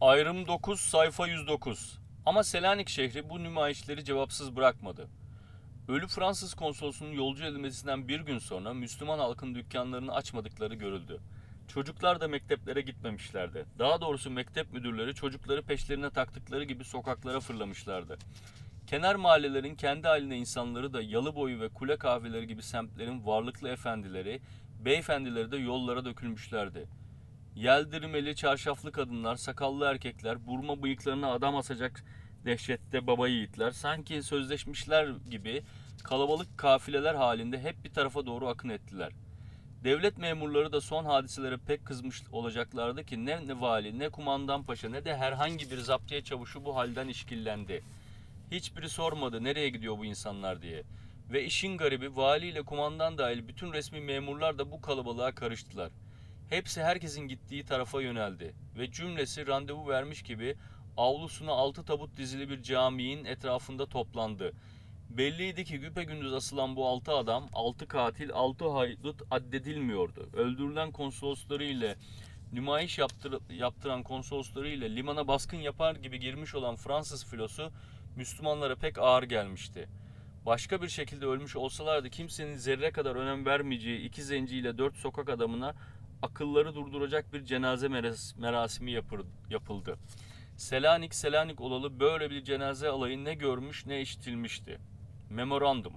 Ayrım 9, sayfa 109. Ama Selanik şehri bu nümayişleri cevapsız bırakmadı. Ölü Fransız konsolosunun yolcu edilmesinden bir gün sonra Müslüman halkın dükkanlarını açmadıkları görüldü. Çocuklar da mekteplere gitmemişlerdi. Daha doğrusu mektep müdürleri çocukları peşlerine taktıkları gibi sokaklara fırlamışlardı. Kenar mahallelerin kendi haline insanları da Yalıboyu ve Kule kahveleri gibi semtlerin varlıklı efendileri, beyefendileri de yollara dökülmüşlerdi. Yeldirmeli çarşaflı kadınlar, sakallı erkekler, burma bıyıklarına adam asacak dehşette baba yiğitler, sanki sözleşmişler gibi kalabalık kafileler halinde hep bir tarafa doğru akın ettiler. Devlet memurları da son hadiselere pek kızmış olacaklardı ki ne vali, ne kumandan paşa, ne de herhangi bir zaptiye çavuşu bu halden işkillendi. Hiçbiri sormadı nereye gidiyor bu insanlar diye. Ve işin garibi vali ile kumandan dahil bütün resmi memurlar da bu kalabalığa karıştılar. Hepsi herkesin gittiği tarafa yöneldi ve cümlesi randevu vermiş gibi avlusuna 6 tabut dizili bir caminin etrafında toplandı. Belliydi ki güpegündüz asılan bu 6 adam, 6 katil, 6 haydut addedilmiyordu. Öldürülen konsolosları ile nümayiş yaptıran konsolosları ile limana baskın yapar gibi girmiş olan Fransız filosu Müslümanlara pek ağır gelmişti. Başka bir şekilde ölmüş olsalardı kimsenin zerre kadar önem vermeyeceği 2 zenciyle 4 sokak adamına akılları durduracak bir cenaze merasimi yapıldı. Selanik olalı böyle bir cenaze alayı ne görmüş ne işitilmişti. Memorandum.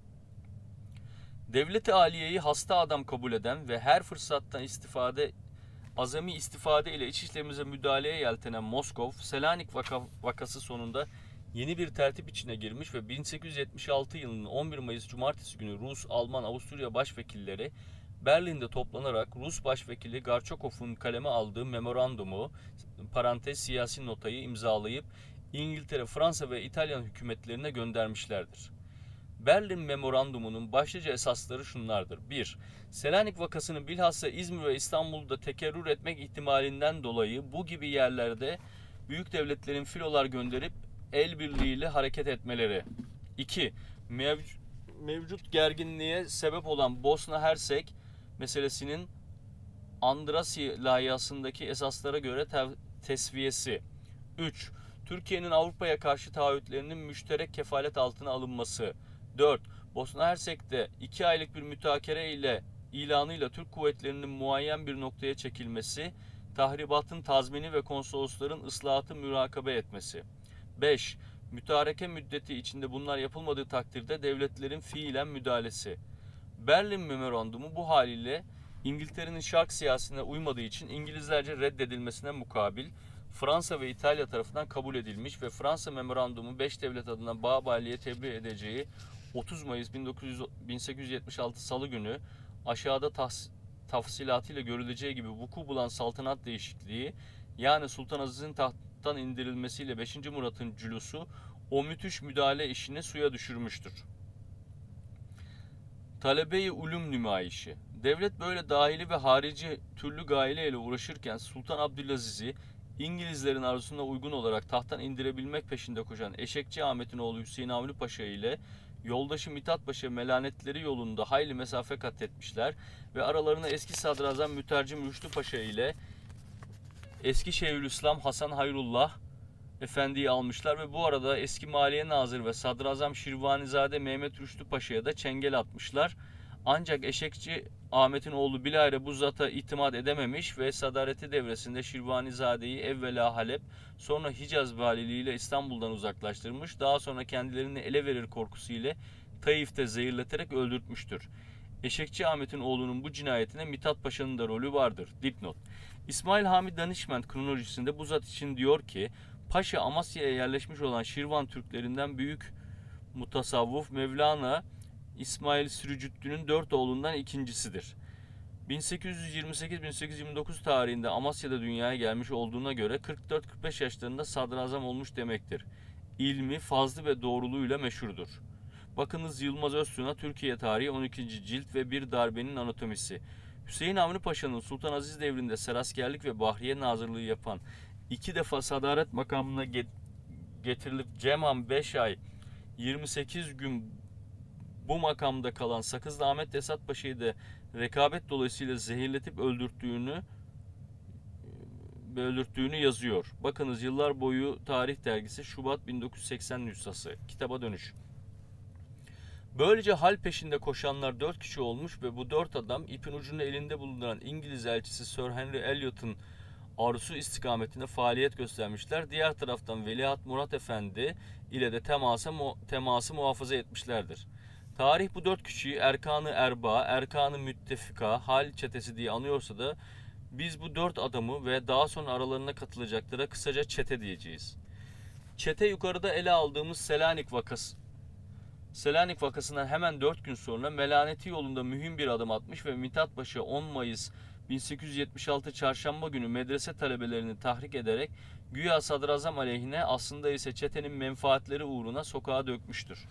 Devlet-i aliyeyi hasta adam kabul eden ve her fırsattan azami istifade ile iç işlerimize müdahaleye yeltenen Moskov, Selanik vakası sonunda yeni bir tertip içine girmiş ve 1876 yılının 11 Mayıs Cumartesi günü Rus, Alman, Avusturya başvekilleri Berlin'de toplanarak Rus başvekili Gorçakov'un kaleme aldığı memorandumu siyasi notayı imzalayıp İngiltere, Fransa ve İtalyan hükümetlerine göndermişlerdir. Berlin Memorandumunun başlıca esasları şunlardır. 1. Selanik vakasını bilhassa İzmir ve İstanbul'da tekerrür etmek ihtimalinden dolayı bu gibi yerlerde büyük devletlerin filolar gönderip el birliğiyle hareket etmeleri. 2. Mevcut gerginliğe sebep olan Bosna Hersek meselesinin Andrasi layihasındaki esaslara göre tesviyesi. 3. Türkiye'nin Avrupa'ya karşı taahhütlerinin müşterek kefalet altına alınması. 4. Bosna Hersek'te 2 aylık bir mütakere ile ilanıyla Türk kuvvetlerinin muayyen bir noktaya çekilmesi, tahribatın tazmini ve konsolosların ıslahatı mürakabe etmesi. 5. Mütareke müddeti içinde bunlar yapılmadığı takdirde devletlerin fiilen müdahalesi. Berlin Memorandumu bu haliyle İngiltere'nin şark siyasetine uymadığı için İngilizlerce reddedilmesine mukabil Fransa ve İtalya tarafından kabul edilmiş ve Fransa Memorandumu 5 devlet adına Babali'ye tebliğ edeceği 30 Mayıs 1876 Salı günü aşağıda tafsilatıyla görüleceği gibi vuku bulan saltanat değişikliği, yani Sultan Aziz'in tahttan indirilmesiyle 5. Murat'ın cülusu o müthiş müdahale işini suya düşürmüştür. Talebe-i ulum nümayişi. Devlet böyle dahili ve harici türlü gaile ile uğraşırken Sultan Abdülaziz'i İngilizlerin arzusuna uygun olarak tahttan indirebilmek peşinde koşan Eşekçi Ahmet'in oğlu Hüseyin Avni Paşa ile yoldaşı Mithat Paşa melanetleri yolunda hayli mesafe kat etmişler ve aralarına eski sadrazam Mütercim Rüştü Paşa ile eski Şeyhülislam Hasan Hayrullah Efendi'yi almışlar ve bu arada eski Maliye Nazırı ve Sadrazam Şirvanizade Mehmet Rüştü Paşa'ya da çengel atmışlar. Ancak Eşekçi Ahmet'in oğlu bilahare bu zata itimat edememiş ve sadareti devresinde Şirvanizade'yi evvela Halep, sonra Hicaz valiliğiyle İstanbul'dan uzaklaştırmış. Daha sonra kendilerini ele verir korkusu ile Taif'te zehirleterek öldürtmüştür. Eşekçi Ahmet'in oğlunun bu cinayetine Mithat Paşa'nın da rolü vardır. Dipnot. İsmail Hamid Danişment kronolojisinde bu zat için diyor ki, Paşa Amasya'ya yerleşmiş olan Şirvan Türklerinden büyük mutasavvuf Mevlana İsmail Sürücütlü'nün 4 oğlundan ikincisidir. 1828-1829 tarihinde Amasya'da dünyaya gelmiş olduğuna göre 44-45 yaşlarında sadrazam olmuş demektir. İlmi, fazlı ve doğruluğuyla meşhurdur. Bakınız Yılmaz Öztun'a Türkiye Tarihi 12. cilt ve Bir Darbenin Anatomisi. Hüseyin Avni Paşa'nın Sultan Aziz devrinde seraskerlik ve bahriye nazırlığı yapan, 2 defa sadaret makamına getirilip cem'an 5 ay 28 gün bu makamda kalan Sakızlı Ahmet Esat Paşa'yı da rekabet dolayısıyla zehirletip öldürttüğünü belirttiğini yazıyor. Bakınız Yıllar Boyu Tarih Dergisi Şubat 1980 nüshası. Kitaba dönüş. Böylece hal peşinde koşanlar 4 kişi olmuş ve bu 4 adam ipin ucunu elinde bulunduran İngiliz elçisi Sir Henry Elliot'ın arzusu istikametinde faaliyet göstermişler. Diğer taraftan Veliaht Murat Efendi ile de teması muhafaza etmişlerdir. Tarih bu 4 kişiyi Erkan-ı Erba, Erkan-ı Müttefika, Hal çetesi diye anıyorsa da biz bu 4 adamı ve daha sonra aralarına katılacaklara kısaca çete diyeceğiz. Çete yukarıda ele aldığımız Selanik vakasından hemen 4 gün sonra melaneti yolunda mühim bir adım atmış ve Mithat Paşa 10 Mayıs 1876 Çarşamba günü medrese talebelerini tahrik ederek güya sadrazam aleyhine aslında ise çetenin menfaatleri uğruna sokağa dökmüştür.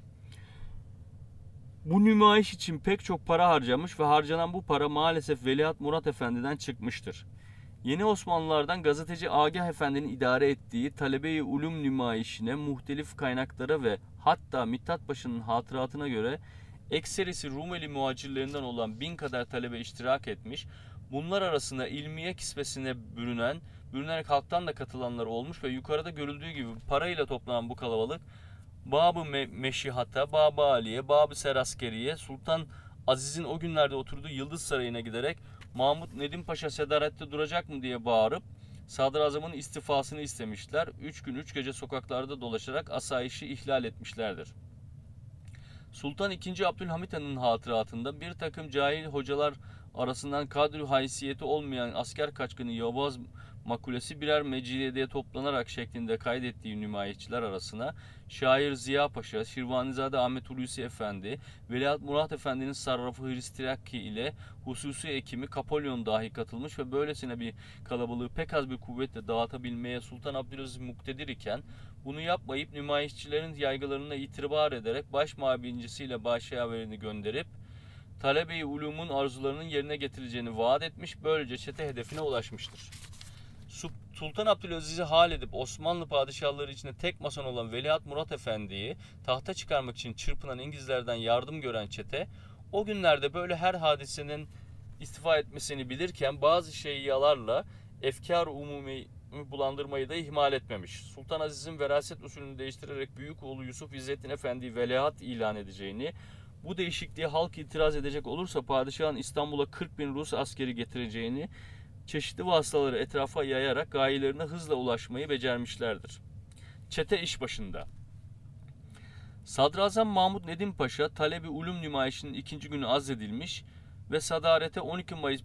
Bu nümayiş için pek çok para harcamış ve harcanan bu para maalesef Veliaht Murat Efendi'den çıkmıştır. Yeni Osmanlılardan gazeteci Agah Efendi'nin idare ettiği talebe-i ulum nümayişine muhtelif kaynaklara ve hatta Mithat Paşa'nın hatıratına göre ekserisi Rumeli muhacirlerinden olan 1000 kadar talebe iştirak etmiş. Bunlar arasında ilmiye kisvesine bürünerek halktan da katılanlar olmuş ve yukarıda görüldüğü gibi parayla toplanan bu kalabalık Bab-ı Meşihata, Bab-ı Aliye, Bab-ı Seraskeriye, Sultan Aziz'in o günlerde oturduğu Yıldız Sarayı'na giderek Mahmud Nedim Paşa sedarette duracak mı diye bağırıp sadrazamın istifasını istemişler. 3 gün 3 gece sokaklarda dolaşarak asayişi ihlal etmişlerdir. Sultan II. Abdülhamit Han'ın hatıratında bir takım cahil hocalar arasından kadri haysiyeti olmayan asker kaçkını Yobaz makulesi birer mecidiyeye toplanarak şeklinde kaydettiği nümayişçiler arasına şair Ziya Paşa, Şirvanizade Ahmet Hulusi Efendi, Veliaht Murat Efendi'nin sarrafı Hristirakki ile hususi ekimi Kapolyon dahi katılmış ve böylesine bir kalabalığı pek az bir kuvvetle dağıtabilmeye Sultan Abdülaziz muktedir iken bunu yapmayıp nümayişçilerin yaygılarına itibar ederek baş mabincisiyle başyaverini gönderip talebe-i ulumun arzularının yerine getirileceğini vaat etmiş, böylece çete hedefine ulaşmıştır. Sultan Abdülaziz'i hal edip Osmanlı padişahları içinde tek mason olan Veliaht Murat Efendi'yi tahta çıkarmak için çırpınan İngilizlerden yardım gören çete, o günlerde böyle her hadisenin istifa etmesini bilirken bazı şeyyalarla efkar-ı umumi bulandırmayı da ihmal etmemiş. Sultan Aziz'in veraset usulünü değiştirerek büyük oğlu Yusuf İzzettin Efendi'yi veliaht ilan edeceğini, bu değişikliğe halk itiraz edecek olursa padişahın İstanbul'a 40.000 Rus askeri getireceğini çeşitli vasıtaları etrafa yayarak gayelerine hızla ulaşmayı becermişlerdir. Çete iş başında. Sadrazam Mahmud Nedim Paşa Talebi Ulum nümayişinin ikinci günü azledilmiş ve sadarete 12 Mayıs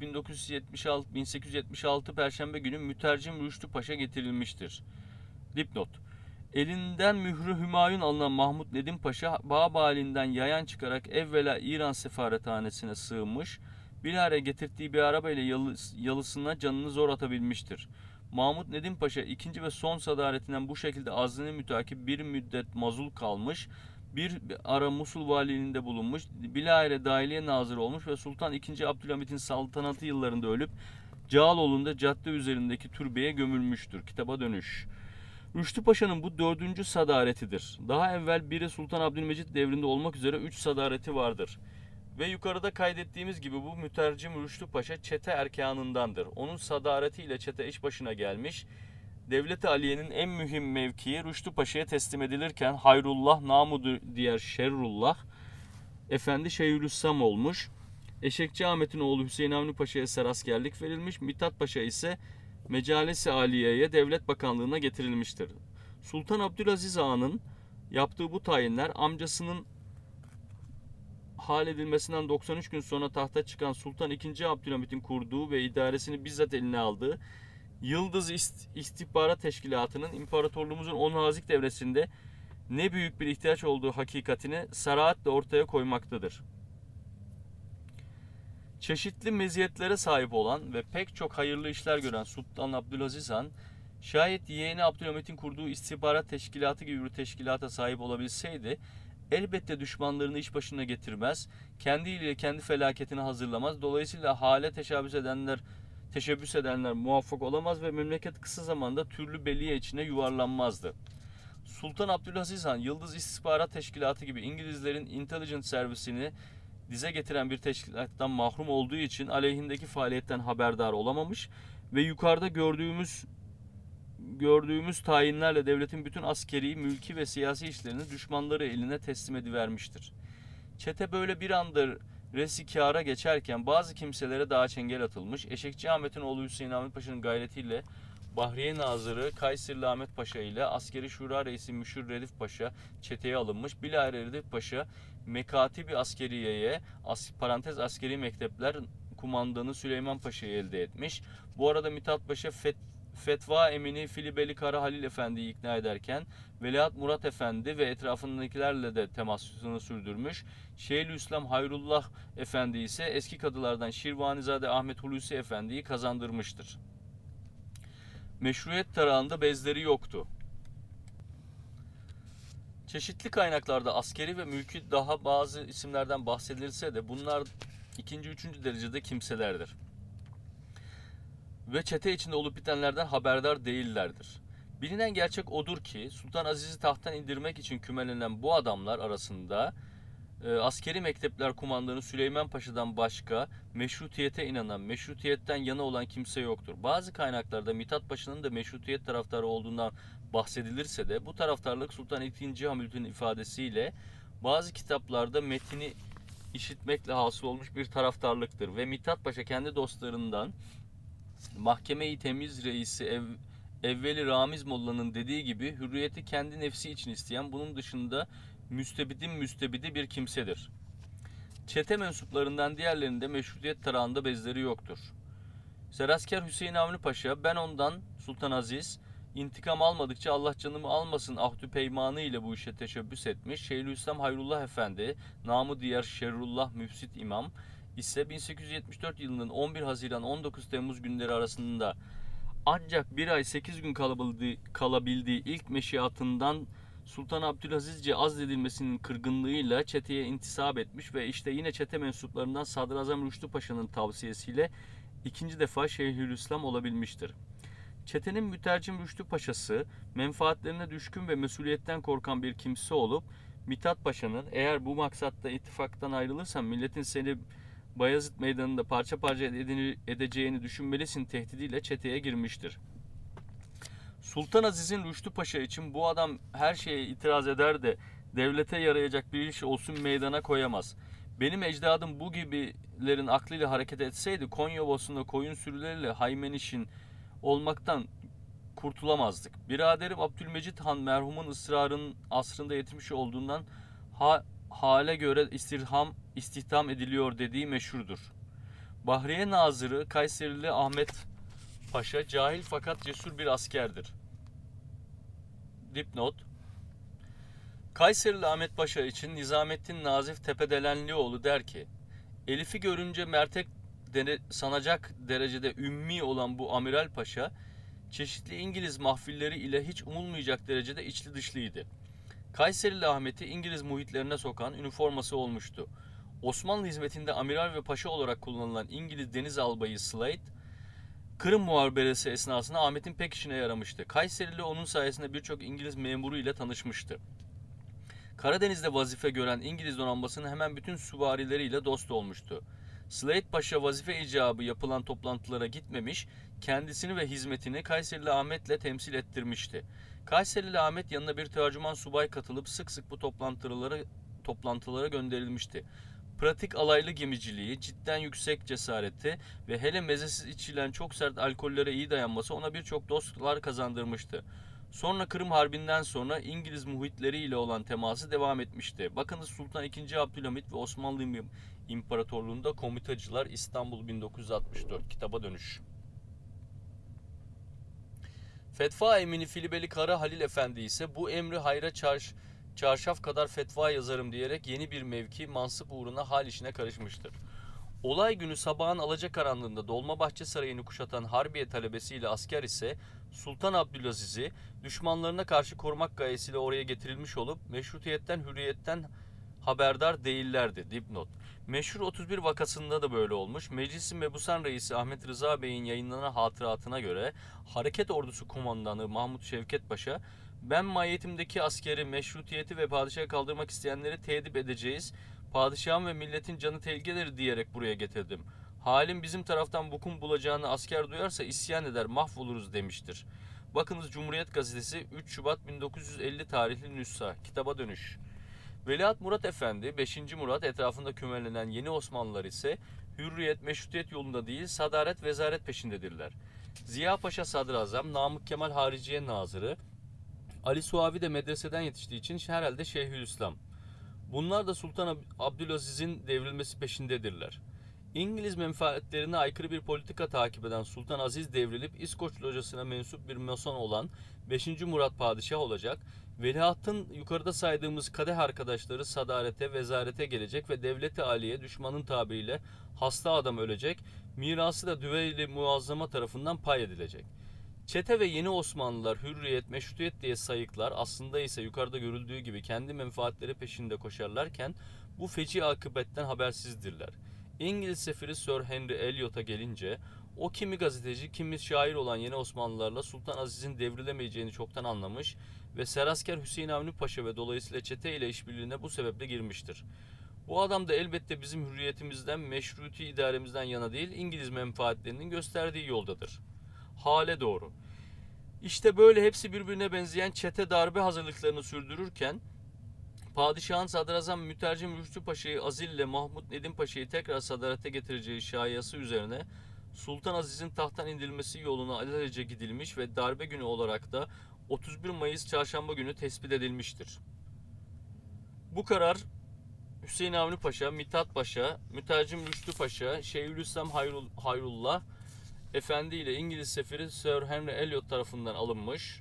1876 Perşembe günü mütercim Rüştü Paşa getirilmiştir. Dipnot. Elinden mührü hümayun alınan Mahmud Nedim Paşa Babali'nden yayan çıkarak evvela İran sefarethanesine sığınmış, bilahare getirdiği bir arabayla yalısına canını zor atabilmiştir. Mahmud Nedim Paşa ikinci ve son sadaretinden bu şekilde azlini mütakip bir müddet mazul kalmış, bir ara Musul valiliğinde bulunmuş, bilahare dahiliye nazırı olmuş ve Sultan II. Abdülhamit'in saltanatı yıllarında ölüp Cağaloğlu'nda cadde üzerindeki türbeye gömülmüştür. Kitaba dönüş. Rüştü Paşa'nın bu 4. sadaretidir. Daha evvel biri Sultan Abdülmecit devrinde olmak üzere 3 sadareti vardır. Ve yukarıda kaydettiğimiz gibi bu mütercim Rüştü Paşa çete erkanındandır. Onun sadaretiyle çete iş başına gelmiş. Devlet-i Aliye'nin en mühim mevkii Rüştü Paşa'ya teslim edilirken Hayrullah namı diğer Şerrullah Efendi Şeyhülislam olmuş. Eşekçi Ahmet'in oğlu Hüseyin Avni Paşa'ya seraskerlik verilmiş. Mithat Paşa ise Mecalisi Aliye'ye devlet bakanlığına getirilmiştir. Sultan Abdülaziz Ağa'nın yaptığı bu tayinler amcasının hal edilmesinden 93 gün sonra tahta çıkan Sultan II. Abdülhamit'in kurduğu ve idaresini bizzat eline aldığı Yıldız İstihbarat Teşkilatı'nın imparatorluğumuzun o nazik devresinde ne büyük bir ihtiyaç olduğu hakikatini saraatle ortaya koymaktadır. Çeşitli meziyetlere sahip olan ve pek çok hayırlı işler gören Sultan Abdülaziz Han, şayet yeğeni Abdülhamit'in kurduğu istihbarat teşkilatı gibi bir teşkilata sahip olabilseydi, elbette düşmanlarını iş başına getirmez, kendiyle kendi felaketini hazırlamaz. Dolayısıyla hale teşebbüs edenler muvaffak olamaz ve memleket kısa zamanda türlü beliye içine yuvarlanmazdı. Sultan Abdülaziz Han, Yıldız İstihbarat Teşkilatı gibi İngilizlerin intelligence servisini dize getiren bir teşkilattan mahrum olduğu için aleyhindeki faaliyetten haberdar olamamış ve yukarıda gördüğümüz gördüğümüz tayinlerle devletin bütün askeri, mülki ve siyasi işlerini düşmanları eline teslim edivermiştir. Çete böyle bir anda resikâra geçerken bazı kimselere daha çengel atılmış. Eşekçi Ahmet'in oğlu Hüseyin Ahmet Paşa'nın gayretiyle Bahriye Nazırı Kayserili Ahmet Paşa ile Askeri Şura Reisi Müşir Redif Paşa çeteye alınmış. Bilahare Redif Paşa Mekatibi Askeriye'ye parantez askeri mektepler kumandanı Süleyman Paşa'yı elde etmiş. Bu arada Mithat Paşa Fetva Emini Filibeli Kara Halil Efendi'yi ikna ederken Veliaht Murat Efendi ve etrafındakilerle de temasını sürdürmüş. Şeyhülislam Hayrullah Efendi ise eski kadılardan Şirvanizade Ahmet Hulusi Efendi'yi kazandırmıştır. Meşruiyet tarağında bezleri yoktu. Çeşitli kaynaklarda askeri ve mülki daha bazı isimlerden bahsedilse de bunlar ikinci, üçüncü derecede kimselerdir. Ve çete içinde olup bitenlerden haberdar değillerdir. Bilinen gerçek odur ki Sultan Aziz'i tahttan indirmek için kümelenen bu adamlar arasında askeri mektepler kumandanı Süleyman Paşa'dan başka meşrutiyete inanan, meşrutiyetten yana olan kimse yoktur. Bazı kaynaklarda Mithat Paşa'nın da meşrutiyet taraftarı olduğundan bahsedilirse de bu taraftarlık Sultan II. Hamilton'un ifadesiyle bazı kitaplarda metini işitmekle hasıl olmuş bir taraftarlıktır ve Mithat Paşa kendi dostlarından Mahkeme-i Temiz Reisi Evveli Ramiz Molla'nın dediği gibi hürriyeti kendi nefsi için isteyen, bunun dışında müstebidin müstebidi bir kimsedir. Çete mensuplarından diğerlerinde meşrutiyet tarağında bezleri yoktur. Serasker Hüseyin Avni Paşa, ben ondan Sultan Aziz intikam almadıkça Allah canımı almasın ahdü peymanı ile bu işe teşebbüs etmiş. Şeyhülislam Hayrullah Efendi, namı diğer Şerrullah Müfsit İmam ise 1874 yılının 11 Haziran 19 Temmuz günleri arasında ancak bir ay 8 gün kalabildiği ilk meşiatından Sultan Abdülazizce azledilmesinin kırgınlığıyla çeteye intisap etmiş ve işte yine çete mensuplarından Sadrazam Rüştü Paşa'nın tavsiyesiyle ikinci defa Şeyhülislam olabilmiştir. Çetenin mütercim Rüştü Paşa'sı menfaatlerine düşkün ve mesuliyetten korkan bir kimse olup Mithat Paşa'nın eğer bu maksatta ittifaktan ayrılırsan milletin seni Bayezid Meydanı'nda parça parça edeceğini düşünmelisin tehdidiyle çeteye girmiştir. Sultan Aziz'in Rüştü Paşa için bu adam her şeye itiraz eder de devlete yarayacak bir iş olsun meydana koyamaz. Benim ecdadım bu gibilerin aklıyla hareket etseydi Konya Ovası'nda koyun sürüleriyle Haymeniş'in olmaktan kurtulamazdık. Biraderim Abdülmecit Han merhumun ısrarının asrında yetmiş olduğundan hale göre istihdam ediliyor dediği meşhurdur. Bahriye Nazırı Kayserili Ahmet Paşa cahil fakat cesur bir askerdir. Dipnot: Kayserili Ahmet Paşa için Nizamettin Nazif Tepedelenlioğlu der ki, Elif'i görünce mertek sanacak derecede ümmi olan bu Amiral Paşa, çeşitli İngiliz mahfilleri ile hiç umulmayacak derecede içli dışlıydı. Kayserili Ahmet'i İngiliz muhitlerine sokan üniforması olmuştu. Osmanlı hizmetinde amiral ve paşa olarak kullanılan İngiliz deniz albayı Slade, Kırım Muharebesi esnasında Ahmet'in pek işine yaramıştı. Kayserili onun sayesinde birçok İngiliz memuru ile tanışmıştı. Karadeniz'de vazife gören İngiliz donanmasının hemen bütün süvarileriyle dost olmuştu. Slade Paşa vazife icabı yapılan toplantılara gitmemiş, kendisini ve hizmetini Kayserili Ahmet'le temsil ettirmişti. Kayserili Ahmet yanına bir tercüman subay katılıp sık sık bu toplantılara gönderilmişti. Pratik alaylı gemiciliği, cidden yüksek cesareti ve hele mezesiz içilen çok sert alkollere iyi dayanması ona birçok dostlar kazandırmıştı. Sonra Kırım Harbi'nden sonra İngiliz muhitleriyle olan teması devam etmişti. Bakınız Sultan II. Abdülhamit ve Osmanlı İmparatorluğu'nda komitacılar İstanbul 1964 kitaba dönüş. Fetva Emini Filibeli Kara Halil Efendi ise bu emri hayra çarşaf kadar fetva yazarım diyerek yeni bir mevki mansıp uğruna hal işine karışmıştır. Olay günü sabahın alacakaranlığında Dolmabahçe Sarayı'nı kuşatan Harbiye talebesiyle asker ise Sultan Abdülaziz'i düşmanlarına karşı korumak gayesiyle oraya getirilmiş olup meşrutiyetten, hürriyetten haberdar değillerdi. Dipnot: Meşhur 31 vakasında da böyle olmuş. Meclis-i Mebusan Reisi Ahmet Rıza Bey'in yayınlanan hatıratına göre Hareket Ordusu Kumandanı Mahmut Şevket Paşa, ben mahiyetimdeki askeri, meşrutiyeti ve padişahı kaldırmak isteyenleri tedip edeceğiz, padişahın ve milletin canı tehlikedir diyerek buraya getirdim. Halim bizim taraftan vuku bulacağını asker duyarsa isyan eder, mahvoluruz demiştir. Bakınız Cumhuriyet Gazetesi 3 Şubat 1950 tarihli nüsha. Kitaba dönüş. Veliaht Murat Efendi, 5. Murat etrafında kümelenen yeni Osmanlılar ise hürriyet, meşrutiyet yolunda değil, sadaret, vezaret peşindedirler. Ziya Paşa Sadrazam, Namık Kemal Hariciye Nazırı, Ali Suavi de medreseden yetiştiği için herhalde Şeyhülislam. Bunlar da Sultan Abdülaziz'in devrilmesi peşindedirler. İngiliz menfaatlerine aykırı bir politika takip eden Sultan Aziz devrilip İskoç locasına mensup bir mason olan 5. Murat padişah olacak. Veliahtın yukarıda saydığımız kadeh arkadaşları sadarete, vezarete gelecek ve devlet-i aliye düşmanın tabiriyle hasta adam ölecek. Mirası da düveyli muazzama tarafından pay edilecek. Çete ve yeni Osmanlılar hürriyet, meşrutiyet diye sayıklar, aslında ise yukarıda görüldüğü gibi kendi menfaatleri peşinde koşarlarken bu feci akıbetten habersizdirler. İngiliz sefiri Sir Henry Elliot'a gelince, o kimi gazeteci, kimi şair olan yeni Osmanlılarla Sultan Aziz'in devrilemeyeceğini çoktan anlamış ve Serasker Hüseyin Avni Paşa ve dolayısıyla çete ile işbirliğine bu sebeple girmiştir. Bu adam da elbette bizim hürriyetimizden, meşruti idaremizden yana değil, İngiliz menfaatlerinin gösterdiği yoldadır. Hale doğru. İşte böyle hepsi birbirine benzeyen çete darbe hazırlıklarını sürdürürken, padişahın sadrazam mütercim Rüştü Paşa'yı Azil ile Mahmud Nedim Paşa'yı tekrar sadarete getireceği şayası üzerine Sultan Aziz'in tahttan indirilmesi yoluna alelacele gidilmiş ve darbe günü olarak da 31 Mayıs Çarşamba günü tespit edilmiştir. Bu karar Hüseyin Avni Paşa, Mithat Paşa, mütercim Rüştü Paşa, Şeyhülislam Hayrullah Efendi ile İngiliz sefiri Sir Henry Elliot tarafından alınmış.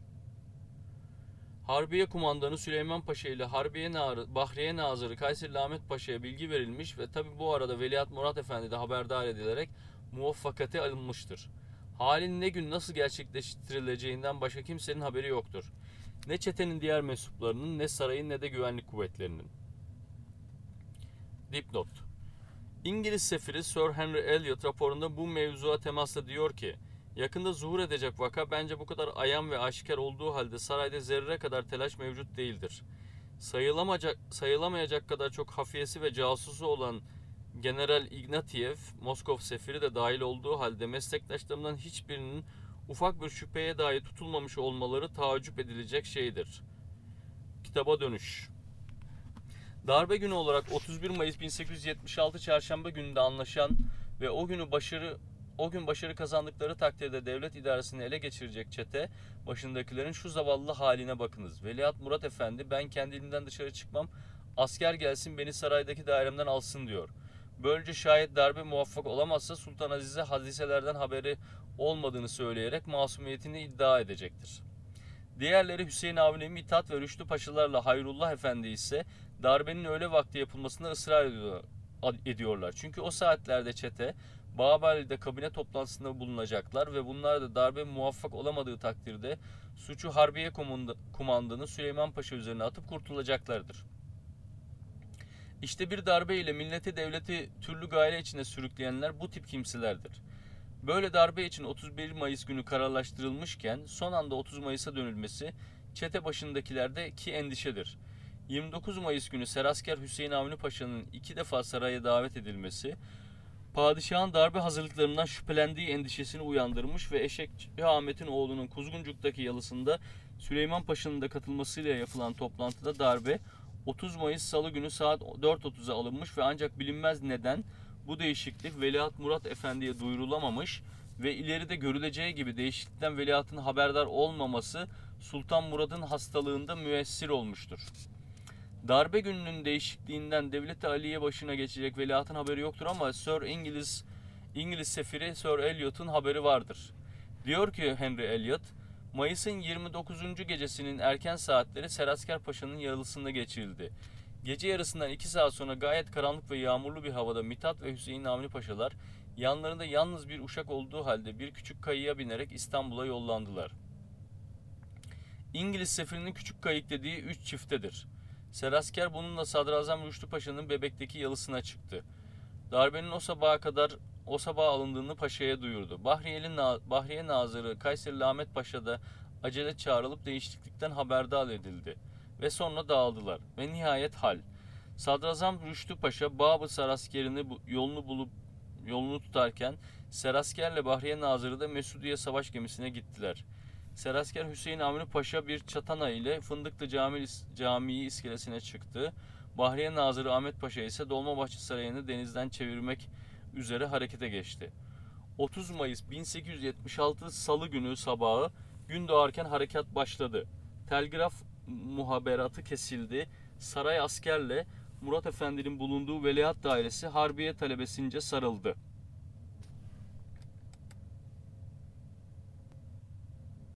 Harbiye kumandanı Süleyman Paşa ile Bahriye Nazırı Kayseri Ahmet Paşa'ya bilgi verilmiş ve tabi bu arada Veliaht Murat Efendi de haberdar edilerek muvaffakate alınmıştır. Halin ne gün nasıl gerçekleştirileceğinden başka kimsenin haberi yoktur. Ne çetenin diğer mensuplarının, ne sarayın, ne de güvenlik kuvvetlerinin. Dipnot. İngiliz sefiri Sir Henry Elliot raporunda bu mevzuya temasla diyor ki, yakında zuhur edecek vaka bence bu kadar ayan ve aşikar olduğu halde sarayda zerre kadar telaş mevcut değildir. Sayılamayacak kadar çok hafiyesi ve casusu olan General Ignatiev, Moskov sefiri de dahil olduğu halde meslektaşlarımdan hiçbirinin ufak bir şüpheye dahi tutulmamış olmaları taaccüp edilecek şeydir. Kitaba dönüş. Darbe günü olarak 31 Mayıs 1876 Çarşamba gününde anlaşan ve o gün başarı kazandıkları takdirde devlet idaresini ele geçirecek çete başındakilerin şu zavallı haline bakınız. Veliaht Murat Efendi, ben kendiliğimden dışarı çıkmam, asker gelsin beni saraydaki dairemden alsın diyor. Böylece şayet darbe muvaffak olamazsa Sultan Aziz'e hadiselerden haberi olmadığını söyleyerek masumiyetini iddia edecektir. Diğerleri Hüseyin Avni, Mithat ve Rüştü Paşalarla Hayrullah Efendi ise darbenin öğle vakti yapılmasına ısrar ediyorlar. Çünkü o saatlerde çete Babali'de kabine toplantısında bulunacaklar ve bunlar da darbe muvaffak olamadığı takdirde suçu Harbiye Kumandanı Süleyman Paşa üzerine atıp kurtulacaklardır. İşte bir darbe ile milleti devleti türlü gaye içine sürükleyenler bu tip kimselerdir. Böyle darbe için 31 Mayıs günü kararlaştırılmışken son anda 30 Mayıs'a dönülmesi çete başındakilerdeki endişedir. 29 Mayıs günü Serasker Hüseyin Avni Paşa'nın 2 defa saraya davet edilmesi, padişahın darbe hazırlıklarından şüphelendiği endişesini uyandırmış ve Eşekçi Ahmet'in oğlunun Kuzguncuk'taki yalısında Süleyman Paşa'nın da katılmasıyla yapılan toplantıda darbe 30 Mayıs Salı günü saat 4.30'a alınmış ve ancak bilinmez neden bu değişiklik Veliaht Murat Efendi'ye duyurulamamış ve ileride görüleceği gibi değişiklikten veliahtın haberdar olmaması Sultan Murad'ın hastalığında müessir olmuştur. Darbe gününün değişikliğinden Devlet-i Aliye başına geçecek veliahtın haberi yoktur ama İngiliz sefiri Sir Elliot'un haberi vardır. Diyor ki Henry Elliot, Mayıs'ın 29. gecesinin erken saatleri Serasker Paşa'nın yalısında geçirildi. Gece yarısından 2 saat sonra gayet karanlık ve yağmurlu bir havada Mithat ve Hüseyin Avni Paşalar yanlarında yalnız bir uşak olduğu halde bir küçük kayığa binerek İstanbul'a yollandılar. İngiliz sefirinin küçük kayık dediği 3 çiftedir. Serasker bununla Sadrazam Rüştü Paşa'nın Bebek'teki yalısına çıktı. Darbenin o sabah alındığını paşaya duyurdu. Bahriye Nazırı Kayseri Ahmet Paşa da acele çağrılıp değişiklikten haberdar edildi ve sonra dağıldılar ve nihayet hal. Sadrazam Rüştü Paşa Babı Sarasker'ini yolunu tutarken Serasker'le Bahriye Nazırı da Mesudiye savaş gemisine gittiler. Serasker Hüseyin Avni Paşa bir çatana ile Fındıklı Camii iskelesine çıktı. Bahriye Nazırı Ahmet Paşa ise Dolmabahçe Sarayı'nı denizden çevirmek üzere harekete geçti. 30 Mayıs 1876 Salı günü sabahı gün doğarken harekat başladı. Telgraf muhaberatı kesildi. Saray askerle Murat Efendi'nin bulunduğu veliaht dairesi Harbiye talebesince sarıldı.